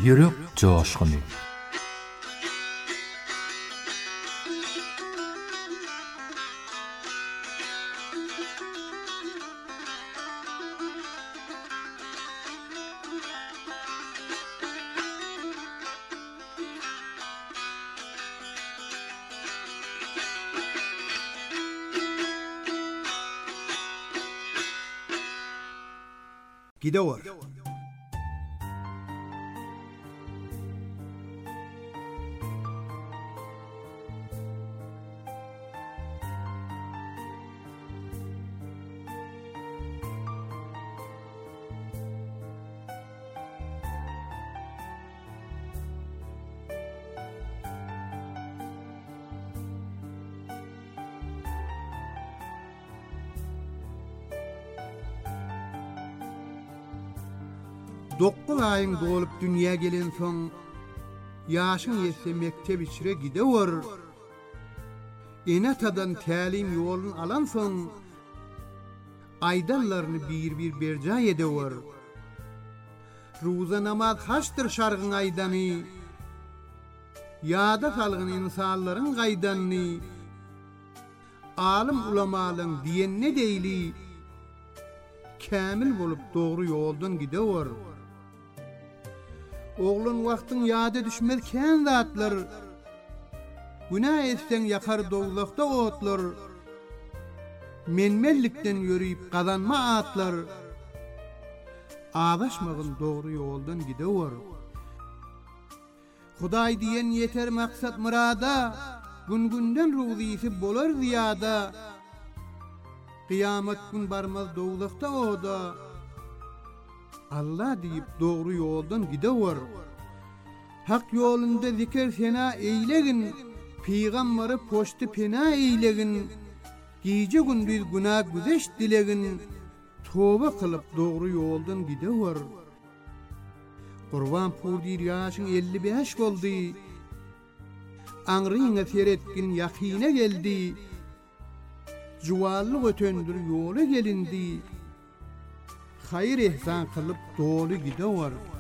Yürek coşkunu. Gidewer. Dokuz ayın dolup dünya gelen son, yaşın yetse mektep içire gidewer. Enatadan talim yolun alan son, aydallarını bir berca edewer. Ruza namaz haçtır şargın aydanı, yada salgın insanların gaydanını, alim ulamalın diyen ne deyli, kamil bolup doğru yoldan gidewer. Oğlun vaktin yada düşmezken zatlar, günah etsen yakar doğulakta otlar, menmellikten yürüyüp kazanma atlar, ağlaşmağın doğru yoldan gidewer. Huday diyen yeter maksat murada, gün-günden ruzisi bolar ziyada, kıyamet gün barmaz doğulakta oda, Allah deyip doğru yoldan gidewer. Hak yolunda zikir sena eylegin, Peygamberi poştu pena eylegin, gece gündüz günah güzeş dilegin, tövbe kılıp doğru yoldan gidewer. Kurban purdir yaşın 55 boldy, Anrıňa seretgin yakine geldi, Juwallyk ötendür yola gelindi, hayır ihsan kılıp dolu gidewer.